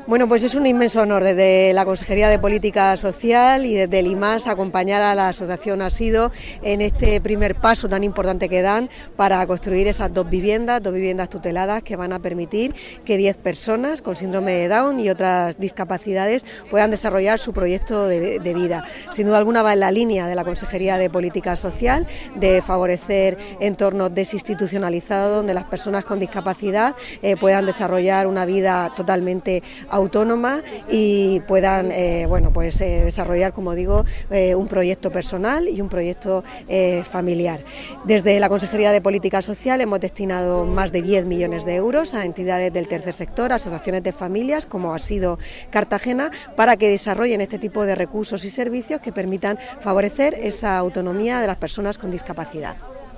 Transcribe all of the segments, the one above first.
Bueno, pues es un inmenso honor desde la Consejería de Política Social y desde el IMAS acompañar a la Asociación Asido en este primer paso tan importante que dan para construir esas dos viviendas tuteladas que van a permitir que 10 personas con síndrome de Down y otras discapacidades puedan desarrollar su proyecto de vida. Sin duda alguna va en la línea de la Consejería de Política Social de favorecer entornos desinstitucionalizados donde las personas con discapacidad puedan desarrollar una vida totalmente autónoma y puedan desarrollar, como digo, un proyecto personal y un proyecto familiar. Desde la Consejería de Política Social hemos destinado más de 10 millones de euros a entidades del tercer sector, asociaciones de familias como Asido Cartagena, para que desarrollen este tipo de recursos y servicios que permitan favorecer esa autonomía de las personas con discapacidad.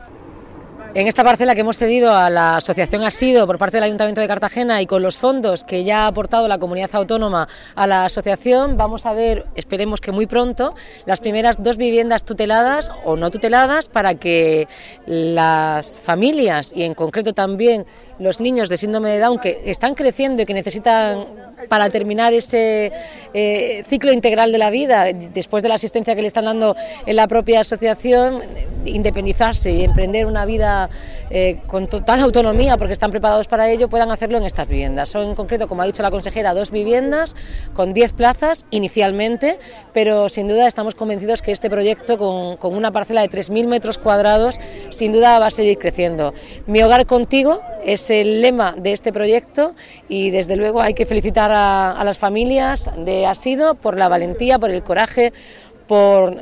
En esta parcela que hemos cedido a la Asociación Asido por parte del Ayuntamiento de Cartagena y con los fondos que ya ha aportado la comunidad autónoma a la asociación, vamos a ver, esperemos que muy pronto, las primeras 2 viviendas tuteladas o no tuteladas para que las familias y en concreto también los niños de síndrome de Down que están creciendo y que necesitan para terminar ese ciclo integral de la vida, después de la asistencia que le están dando en la propia asociación, independizarse y emprender una vida con total autonomía porque están preparados para ello, puedan hacerlo en estas viviendas. Son en concreto, como ha dicho la consejera, 2 viviendas con 10 plazas inicialmente, pero sin duda estamos convencidos que este proyecto con una parcela de 3.000 metros cuadrados sin duda va a seguir creciendo. Mi hogar contigo es el lema de este proyecto y desde luego hay que felicitar a las familias de Asido por la valentía, por el coraje, por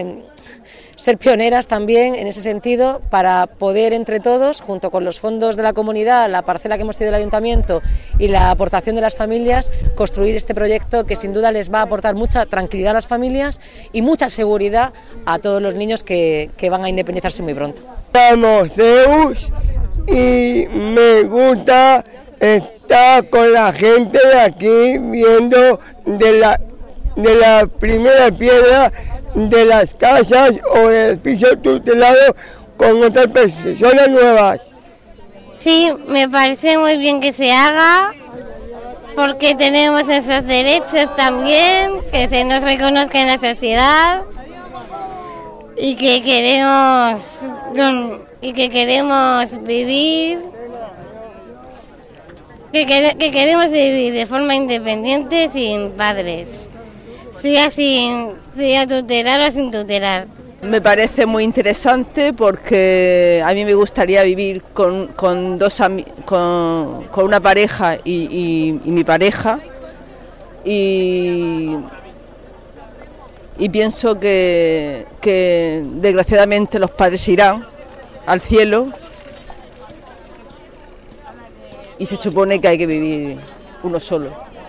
ser pioneras también en ese sentido para poder entre todos, junto con los fondos de la comunidad, la parcela que hemos cedido del Ayuntamiento y la aportación de las familias, construir este proyecto que sin duda les va a aportar mucha tranquilidad a las familias y mucha seguridad a todos los niños que van a independizarse muy pronto. Somos Zeus y me gusta estar con la gente de aquí viendo de la primera piedra de las casas o del piso tutelado con otras personas nuevas. Sí, me parece muy bien que se haga porque tenemos esos derechos también, que se nos reconozca en la sociedad y que queremos vivir, que queremos vivir de forma independiente sin padres. Sea tutelar o sin tutelar. Me parece muy interesante porque a mí me gustaría vivir con una pareja y mi pareja y pienso que desgraciadamente los padres se irán al cielo y se supone que hay que vivir uno solo.